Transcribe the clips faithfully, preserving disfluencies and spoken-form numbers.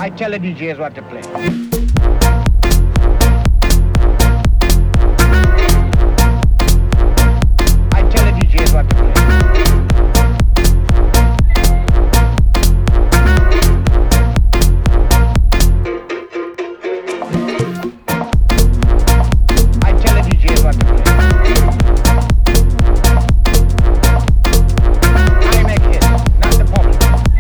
I tell the D Js what to play. I tell the D Js what to play. I tell the D Js what to play. I make hits, not the public.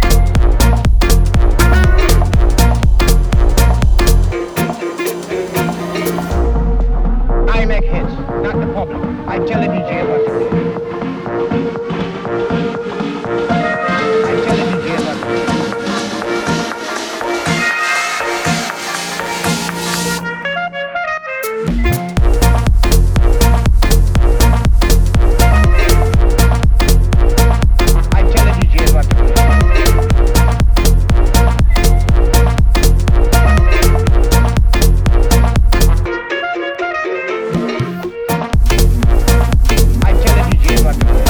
I make hits, not the public. I tell the D Js what to play. I tell the D Js what to play. I tell the D Js what to play. I tell the D Js what to play.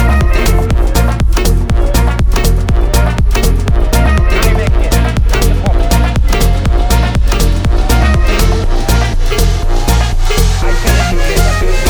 I make hits, not the public. I tell the D Js what to play.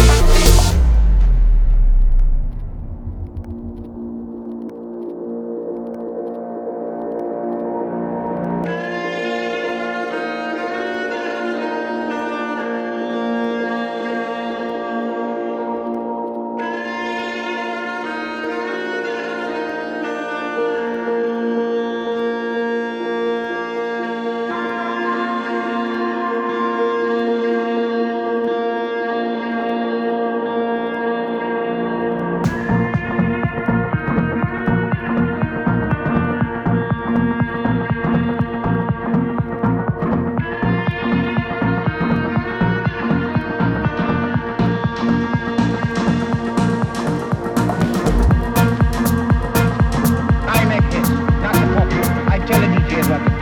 I make hits, not the public. I tell the D Js what to play.